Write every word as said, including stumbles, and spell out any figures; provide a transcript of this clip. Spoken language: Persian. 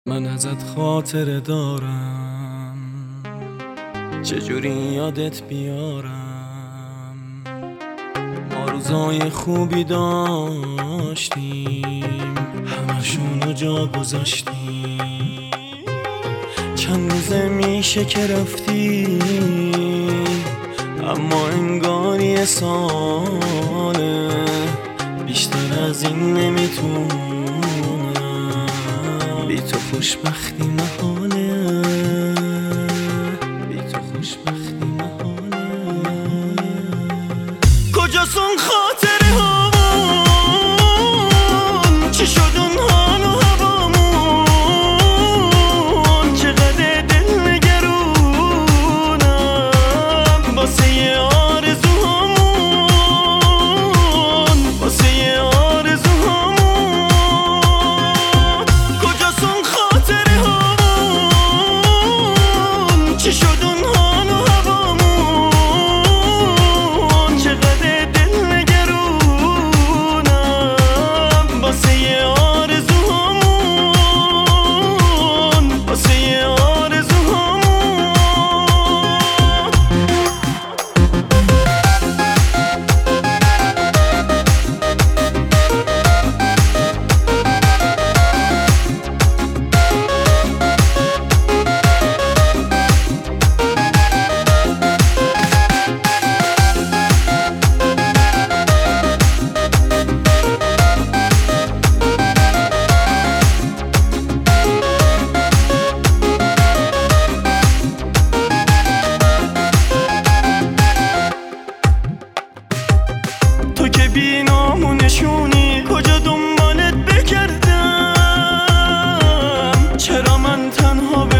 من ازت خاطره دارم، چجوری یادت بیارم. ما روزای خوبی داشتیم، همشونو جا گذاشتیم. چند روزه میشه که رفتی، اما انگار یه ساله. بیشتر از این نمیتونم، بی تو خوشبختی محاله، بی تو خوشبختی محاله. کجاست اون خاطره هامون؟ چی شد اون حال و هوامون؟ چقدر دل نگرونم واسه یه آرزوهامون، واسه یه آرزوهامون. کجاست اون خاطره هامون؟ چی شد اون حال و هوامون؟ چقدر دل نگرونم واسه یه آرزوهامون، واسه یه آرزوهامون. تو که بی نامونشونی، کجا دنبالت بگردم؟ چرا من تنها